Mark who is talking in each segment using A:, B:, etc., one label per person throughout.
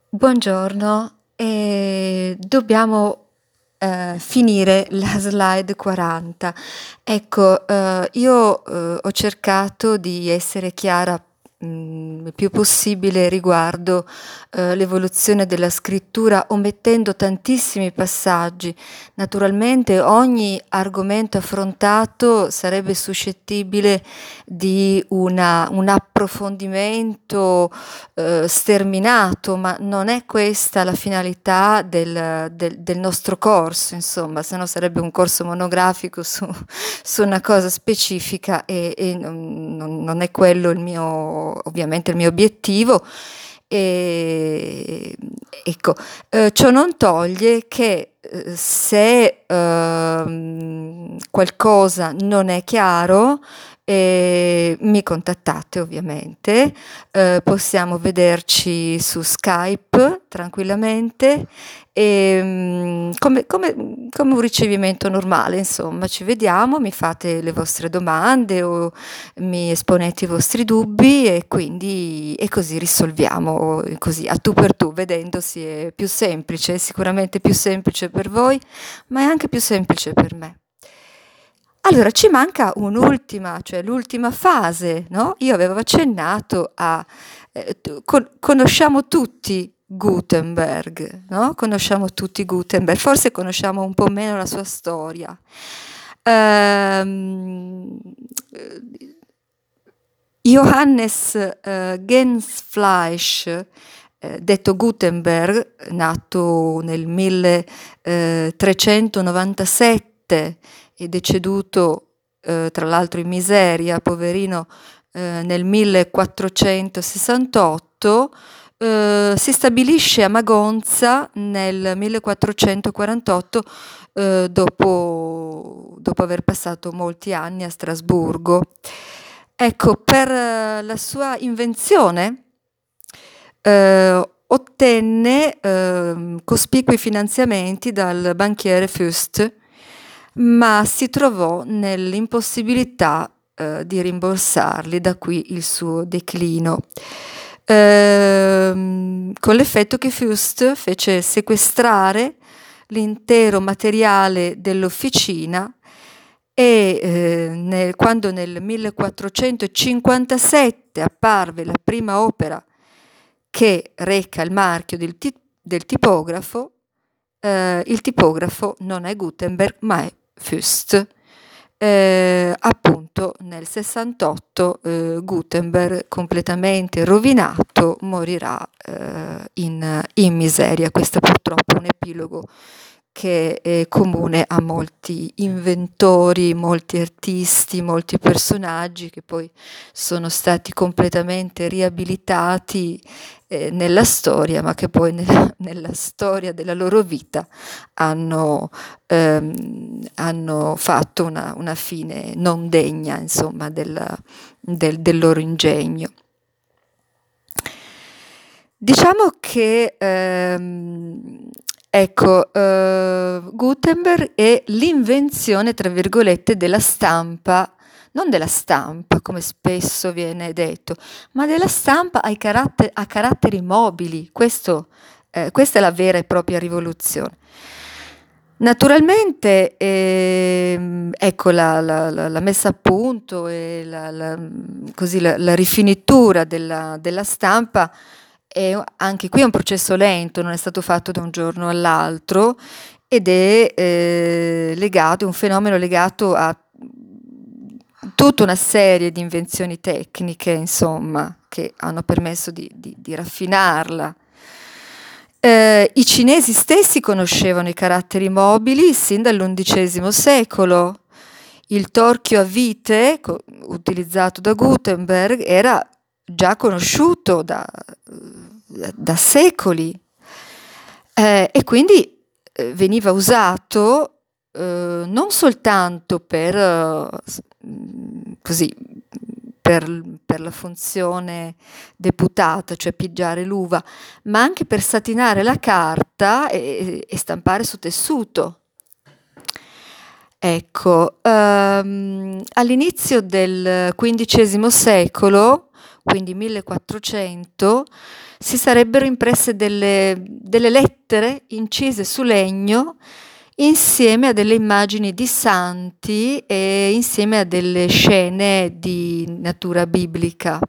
A: Buongiorno, dobbiamo finire la slide 40. Ecco, io ho cercato di essere chiara il più possibile riguardo l'evoluzione della scrittura, omettendo tantissimi passaggi. Naturalmente ogni argomento affrontato sarebbe suscettibile di un approfondimento sterminato, ma non è questa la finalità del nostro corso, insomma, se no sarebbe un corso monografico su una cosa specifica e non è quello ovviamente il mio obiettivo. E, ecco, ciò non toglie che se qualcosa non è chiaro, mi contattate ovviamente, possiamo vederci su Skype tranquillamente e come un ricevimento normale, insomma, ci vediamo, mi fate le vostre domande o mi esponete i vostri dubbi e così risolviamo, così a tu per tu, vedendosi è più semplice, è sicuramente più semplice per voi, ma è anche più semplice per me. Allora, ci manca un'ultima, cioè l'ultima fase, no? Io avevo accennato a, conosciamo tutti Gutenberg, no? Conosciamo tutti Gutenberg, forse conosciamo un po' meno la sua storia. Ehm, Johannes Gensfleisch, detto Gutenberg, nato nel 1397 e deceduto tra l'altro in miseria, poverino, nel 1468, si stabilisce a Magonza nel 1448, dopo aver passato molti anni a Strasburgo. Ecco, per la sua invenzione ottenne cospicui finanziamenti dal banchiere Fust, ma si trovò nell'impossibilità di rimborsarli, da qui il suo declino. Con l'effetto che Fust fece sequestrare l'intero materiale dell'officina e quando nel 1457 apparve la prima opera che reca il marchio del tipografo, il tipografo non è Gutenberg ma è Fust. Appunto nel 68 Gutenberg, completamente rovinato, morirà in miseria. Questo purtroppo è un epilogo che è comune a molti inventori, molti artisti, molti personaggi che poi sono stati completamente riabilitati nella storia, ma che poi nella storia della loro vita hanno fatto una fine non degna, insomma, del loro ingegno. Diciamo che ecco, Gutenberg è l'invenzione, tra virgolette, della stampa, non della stampa, come spesso viene detto, ma della stampa a caratteri mobili. Questa è la vera e propria rivoluzione. Naturalmente, ecco, la messa a punto e così la rifinitura della stampa anche qui è un processo lento, non è stato fatto da un giorno all'altro ed è legato, è un fenomeno legato a tutta una serie di invenzioni tecniche, insomma, che hanno permesso di raffinarla. I cinesi stessi conoscevano i caratteri mobili sin dall'undicesimo secolo. Il torchio a vite, utilizzato da Gutenberg, era già conosciuto da secoli e quindi veniva usato non soltanto così, per la funzione deputata, cioè pigiare l'uva, ma anche per satinare la carta e stampare su tessuto. Ecco, all'inizio del XV secolo quindi 1400, si sarebbero impresse delle lettere incise su legno insieme a delle immagini di santi e insieme a delle scene di natura biblica.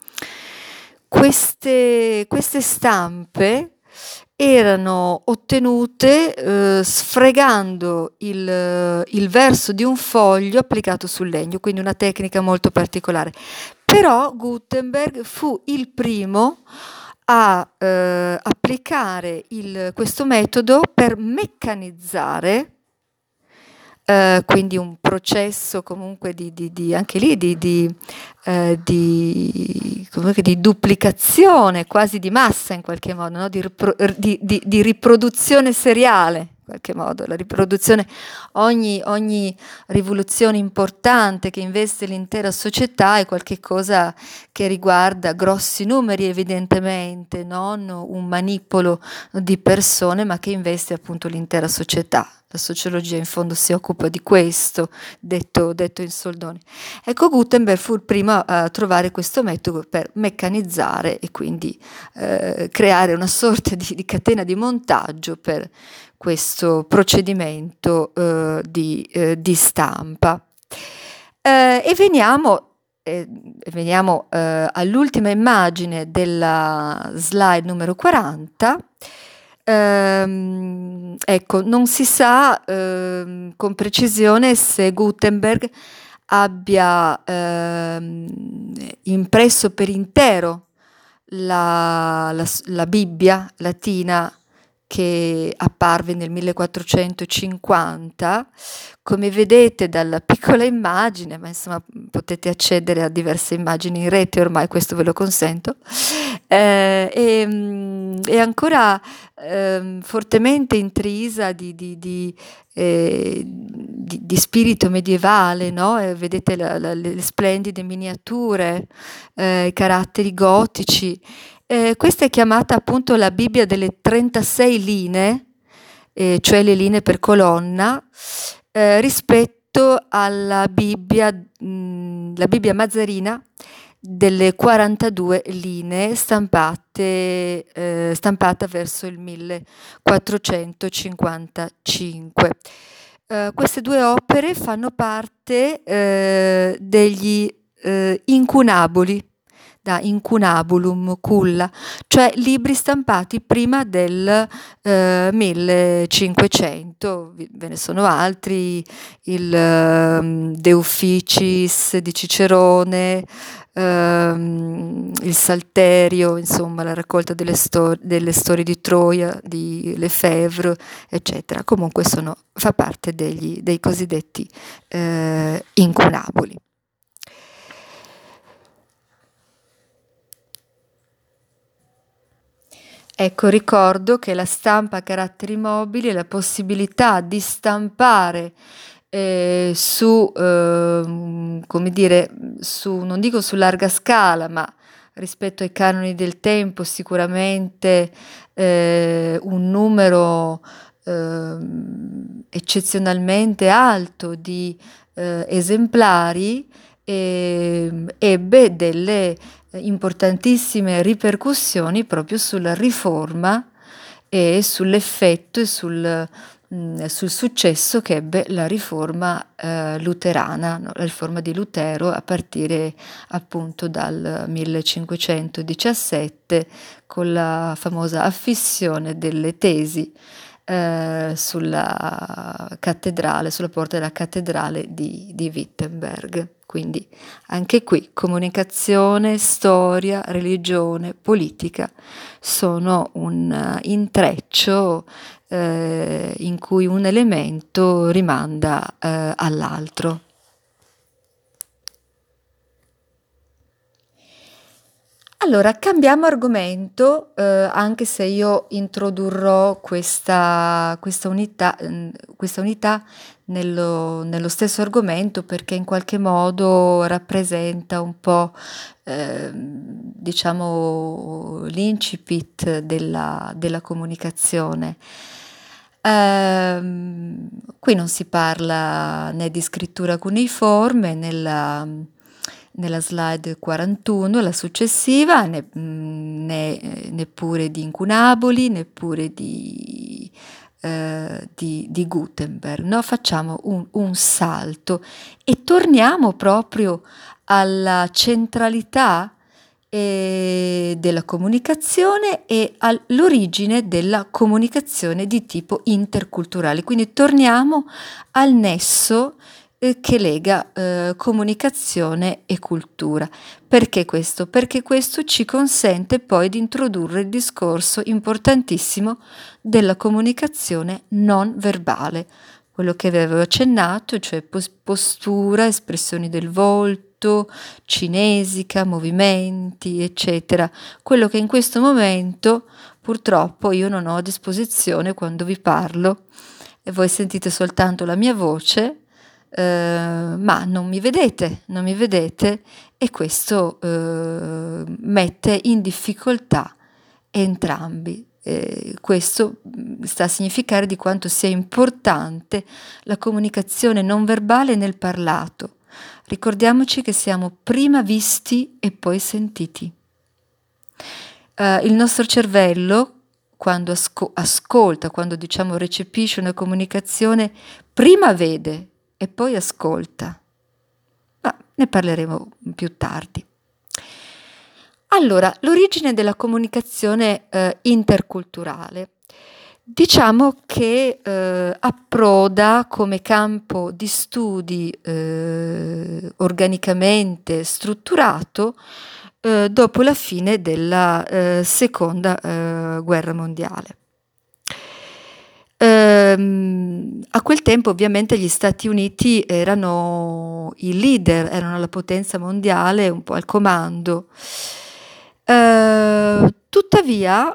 A: Queste stampe erano ottenute sfregando il verso di un foglio applicato sul legno, quindi una tecnica molto particolare. Però Gutenberg fu il primo a applicare questo metodo per meccanizzare, quindi un processo comunque anche lì comunque di duplicazione, quasi di massa in qualche modo, no? Di riproduzione seriale, in qualche modo, la riproduzione, ogni rivoluzione importante che investe l'intera società è qualcosa che riguarda grossi numeri evidentemente, non un manipolo di persone, ma che investe appunto l'intera società. La sociologia in fondo si occupa di questo, detto in soldoni. Ecco, Gutenberg fu il primo a trovare questo metodo per meccanizzare e quindi creare una sorta di catena di montaggio per questo procedimento di stampa. E veniamo all'ultima immagine della slide numero 40. Ecco, non si sa con precisione se Gutenberg abbia impresso per intero la Bibbia latina che apparve nel 1450. Come vedete dalla piccola immagine, ma insomma potete accedere a diverse immagini in rete, ormai questo ve lo consento, è ancora fortemente intrisa di spirito medievale, no? Vedete le splendide miniature, i caratteri gotici. Questa è chiamata appunto la Bibbia delle 36 linee, cioè le linee per colonna, rispetto alla Bibbia Mazzarina delle 42 linee stampata verso il 1455. Queste due opere fanno parte degli incunaboli, da incunabulum, culla, cioè libri stampati prima del 1500. Ve ne sono altri, il De Officiis di Cicerone, il Salterio, insomma la raccolta delle storie di Troia di Lefebvre, eccetera. Comunque fa parte dei cosiddetti incunaboli. Ecco, ricordo che la stampa a caratteri mobili è la possibilità di stampare come dire, non dico su larga scala, ma rispetto ai canoni del tempo sicuramente un numero eccezionalmente alto di esemplari, ebbe delle importantissime ripercussioni proprio sulla riforma e sull'effetto e sul successo che ebbe la riforma luterana, no? La riforma di Lutero a partire appunto dal 1517 con la famosa affissione delle tesi sulla porta della cattedrale di Wittenberg. Quindi anche qui comunicazione, storia, religione, politica sono un intreccio in cui un elemento rimanda all'altro. Allora, cambiamo argomento, anche se io introdurrò questa unità nello stesso argomento, perché in qualche modo rappresenta un po', diciamo, l'incipit della comunicazione. Qui non si parla né di scrittura cuneiforme, nella slide 41, la successiva, neppure di incunaboli, neppure di Gutenberg, no? Facciamo un salto e torniamo proprio alla centralità della comunicazione e all'origine della comunicazione di tipo interculturale. Quindi torniamo al nesso che lega comunicazione e cultura. Perché questo? Perché questo ci consente poi di introdurre il discorso importantissimo della comunicazione non verbale, quello che avevo accennato, cioè postura, espressioni del volto, cinesica, movimenti, eccetera. Quello che in questo momento purtroppo io non ho a disposizione quando vi parlo e voi sentite soltanto la mia voce, ma non mi vedete e questo mette in difficoltà entrambi. Questo sta a significare di quanto sia importante la comunicazione non verbale nel parlato. Ricordiamoci che siamo prima visti e poi sentiti. Il nostro cervello, quando ascolta, quando diciamo recepisce una comunicazione, prima vede e poi ascolta. Ma ne parleremo più tardi. Allora, l'origine della comunicazione interculturale. Diciamo che approda come campo di studi organicamente strutturato dopo la fine della seconda guerra mondiale. A quel tempo ovviamente gli Stati Uniti erano i leader, erano la potenza mondiale, un po' al comando. Tuttavia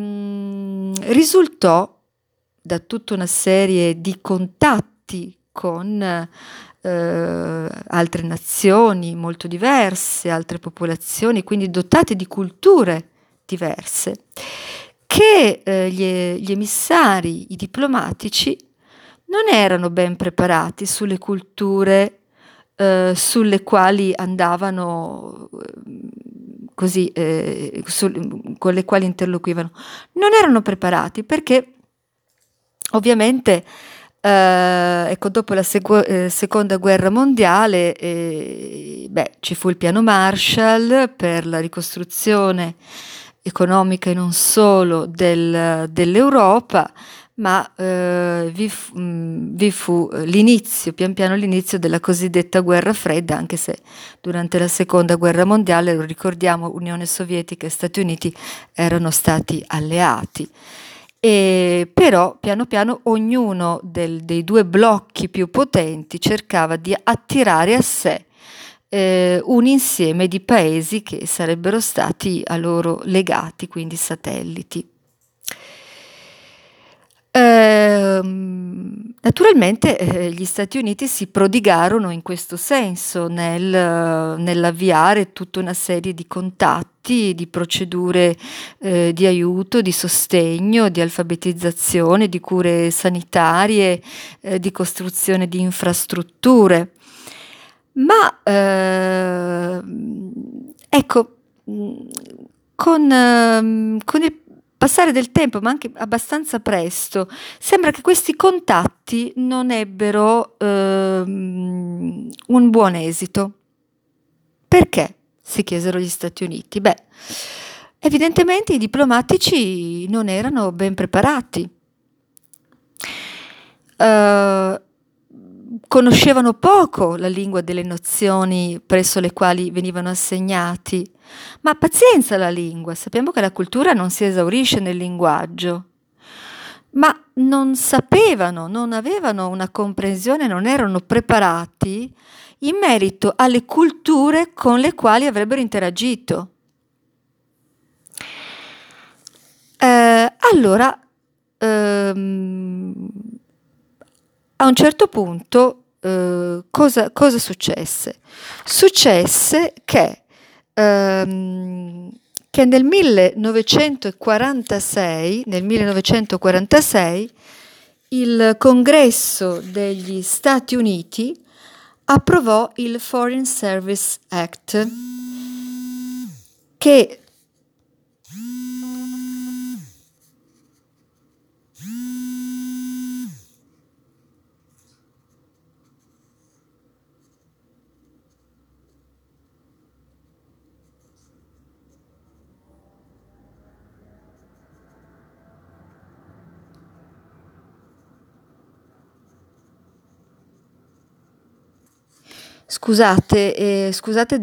A: risultò da tutta una serie di contatti con altre nazioni molto diverse, altre popolazioni, quindi dotate di culture diverse, che gli emissari, i diplomatici, non erano ben preparati sulle culture sulle quali andavano così, con le quali interloquivano. Non erano preparati perché ovviamente ecco, dopo la seconda guerra mondiale ci fu il piano Marshall per la ricostruzione economica e non solo dell'Europa, ma vi fu l'inizio, pian piano l'inizio della cosiddetta guerra fredda, anche se durante la seconda guerra mondiale, lo ricordiamo, Unione Sovietica e Stati Uniti erano stati alleati. Però piano piano ognuno dei due blocchi più potenti cercava di attirare a sé un insieme di paesi che sarebbero stati a loro legati, quindi satelliti. Naturalmente gli Stati Uniti si prodigarono in questo senso nell'avviare tutta una serie di contatti, di procedure di aiuto, di sostegno, di alfabetizzazione, di cure sanitarie, di costruzione di infrastrutture. Ma ecco, con il passare del tempo, ma anche abbastanza presto, sembra che questi contatti non ebbero un buon esito. Perché? Si chiesero gli Stati Uniti. Beh, evidentemente i diplomatici non erano ben preparati. Conoscevano poco la lingua delle nozioni presso le quali venivano assegnati, ma pazienza la lingua, sappiamo che la cultura non si esaurisce nel linguaggio, ma non sapevano, non avevano una comprensione, non erano preparati in merito alle culture con le quali avrebbero interagito. Allora, a un certo punto cosa successe? Successe che nel 1946 il Congresso degli Stati Uniti approvò il Foreign Service Act che scusate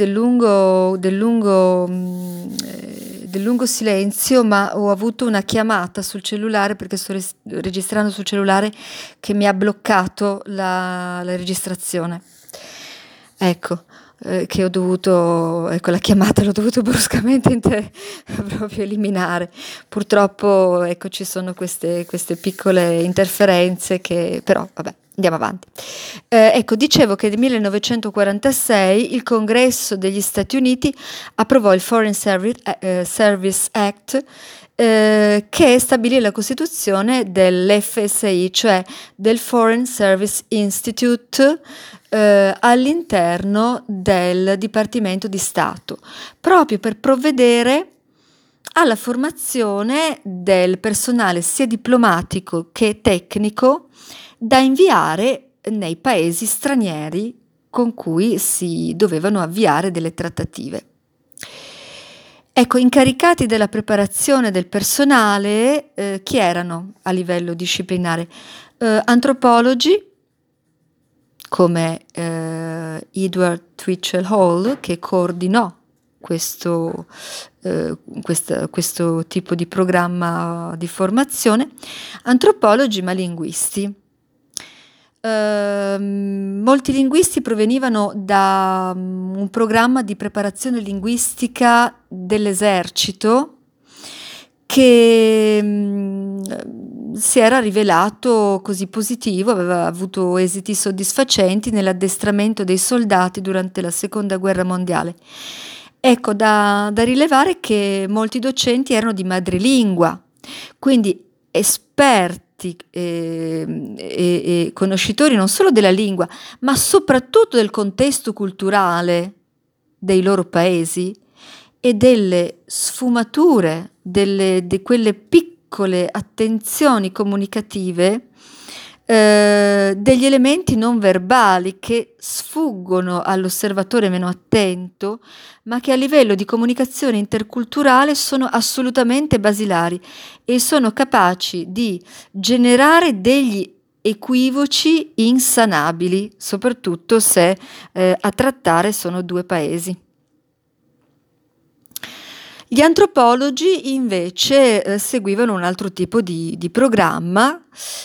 A: del lungo silenzio, ma ho avuto una chiamata sul cellulare perché sto registrando sul cellulare che mi ha bloccato la registrazione. Ecco, che ho dovuto, ecco, la chiamata l'ho dovuto bruscamente proprio eliminare. Purtroppo, ecco, ci sono queste piccole interferenze che, però, vabbè, andiamo avanti. Ecco, dicevo che nel 1946 il Congresso degli Stati Uniti approvò il Foreign Service Act, che stabilì la costituzione dell'FSI, cioè del Foreign Service Institute, all'interno del Dipartimento di Stato, proprio per provvedere alla formazione del personale sia diplomatico che tecnico da inviare nei paesi stranieri con cui si dovevano avviare delle trattative. Ecco, incaricati della preparazione del personale, chi erano a livello disciplinare? Antropologi, come Edward Twitchell Hall, che coordinò questo tipo di programma di formazione, antropologi ma linguisti. Molti linguisti provenivano da un programma di preparazione linguistica dell'esercito che si era rivelato così positivo, aveva avuto esiti soddisfacenti nell'addestramento dei soldati durante la Seconda Guerra Mondiale. Ecco, da rilevare che molti docenti erano di madrelingua, quindi esperti e conoscitori non solo della lingua, ma soprattutto del contesto culturale dei loro paesi e delle sfumature, di quelle piccole attenzioni comunicative, degli elementi non verbali che sfuggono all'osservatore meno attento, ma che a livello di comunicazione interculturale sono assolutamente basilari e sono capaci di generare degli equivoci insanabili, soprattutto se a trattare sono due paesi. Gli antropologi invece seguivano un altro tipo di programma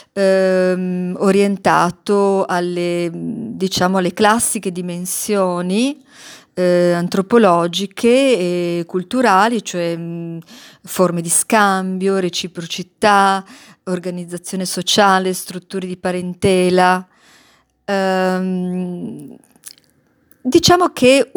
A: orientato alle classiche dimensioni antropologiche e culturali, cioè forme di scambio, reciprocità, organizzazione sociale, strutture di parentela. Diciamo che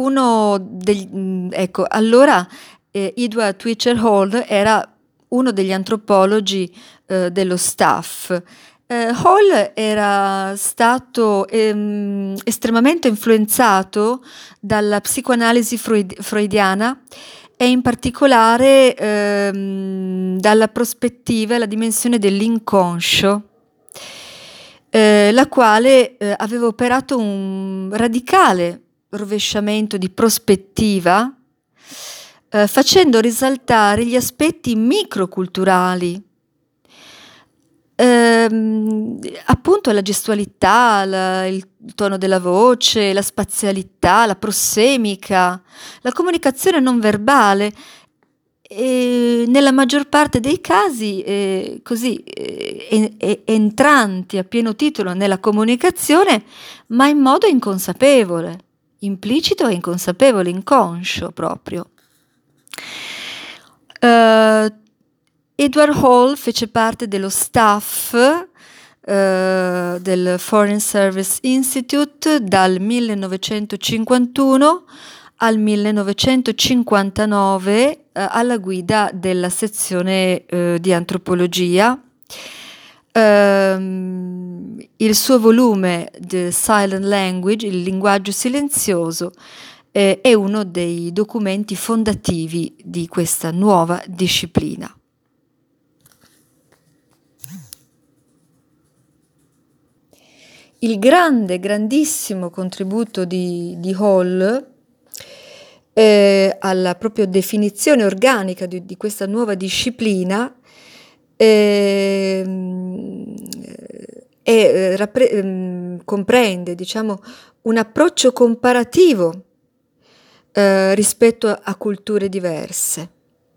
A: allora Edward Twitchell Hall era uno degli antropologi dello staff. Hall era stato estremamente influenzato dalla psicoanalisi freudiana e in particolare dalla prospettiva e la dimensione dell'inconscio, la quale aveva operato un radicale rovesciamento di prospettiva, facendo risaltare gli aspetti microculturali, appunto la gestualità, il tono della voce, la spazialità, la prossemica, la comunicazione non verbale, e nella maggior parte dei casi entranti a pieno titolo nella comunicazione, ma in modo inconsapevole, implicito e inconsapevole, inconscio proprio. Edward Hall fece parte dello staff del Foreign Service Institute dal 1951 al 1959 alla guida della sezione di antropologia. Il suo volume The Silent Language, il linguaggio silenzioso, è uno dei documenti fondativi di questa nuova disciplina. Il grandissimo contributo di Hall alla propria definizione organica di questa nuova disciplina comprende, diciamo, un approccio comparativo rispetto a culture diverse,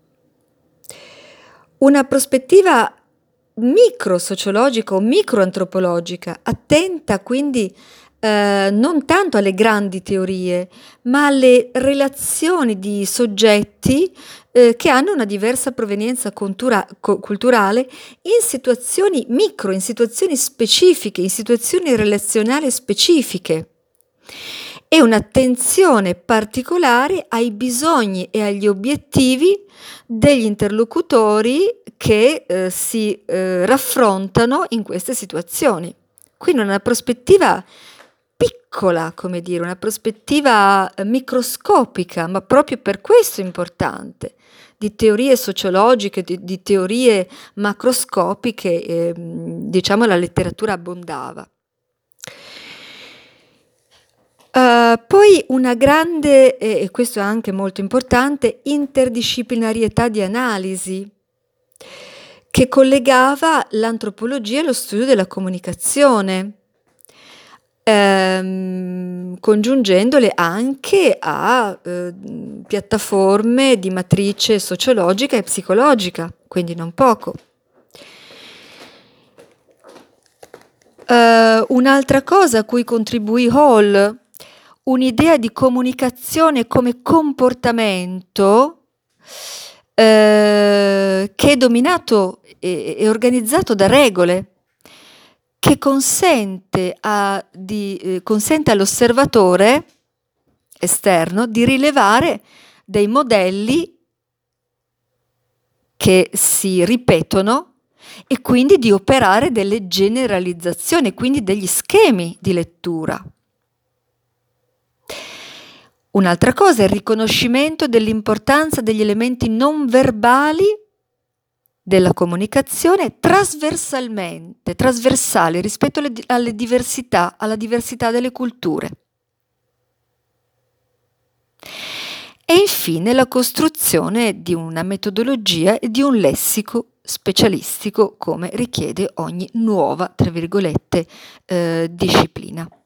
A: una prospettiva microsociologica o microantropologica, attenta quindi non tanto alle grandi teorie, ma alle relazioni di soggetti che hanno una diversa provenienza culturale in situazioni micro, in situazioni specifiche, in situazioni relazionali specifiche, e un'attenzione particolare ai bisogni e agli obiettivi degli interlocutori che si raffrontano in queste situazioni. Quindi una prospettiva piccola, come dire, una prospettiva microscopica, ma proprio per questo importante, di teorie sociologiche, di teorie macroscopiche, diciamo la letteratura abbondava. Poi una grande, e questo è anche molto importante, interdisciplinarietà di analisi, che collegava l'antropologia allo studio della comunicazione, congiungendole anche a piattaforme di matrice sociologica e psicologica, quindi non poco. Un'altra cosa a cui contribuì Hall, un'idea di comunicazione come comportamento che è dominato e organizzato da regole, che consente all'osservatore esterno di rilevare dei modelli che si ripetono e quindi di operare delle generalizzazioni, quindi degli schemi di lettura. Un'altra cosa è il riconoscimento dell'importanza degli elementi non verbali della comunicazione trasversali rispetto alla diversità delle culture. E infine la costruzione di una metodologia e di un lessico specialistico come richiede ogni nuova, tra virgolette, disciplina.